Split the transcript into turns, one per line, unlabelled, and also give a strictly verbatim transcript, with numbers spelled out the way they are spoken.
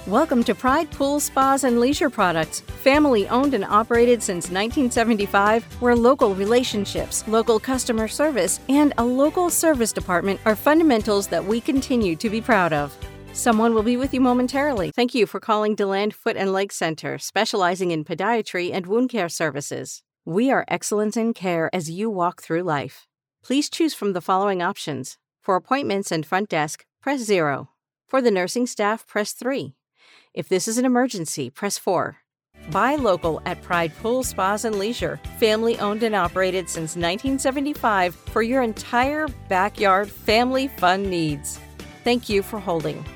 Welcome to Pride Pool Spas and Leisure Products, family owned and operated since nineteen seventy-five, where local relationships, local customer service, and a local service department are fundamentals that we continue to be proud of. Someone will be with you momentarily. Thank you for calling DeLand Foot and Leg Center, specializing in podiatry and wound care services. We are excellence in care as you walk through life. Please choose from the following options. For appointments and front desk, press zero. For the nursing staff, press three. If this is an emergency, press four. Buy local at Pride Pool Spas and Leisure, family owned and operated since nineteen seventy-five for your entire backyard family fun needs. Thank you for holding.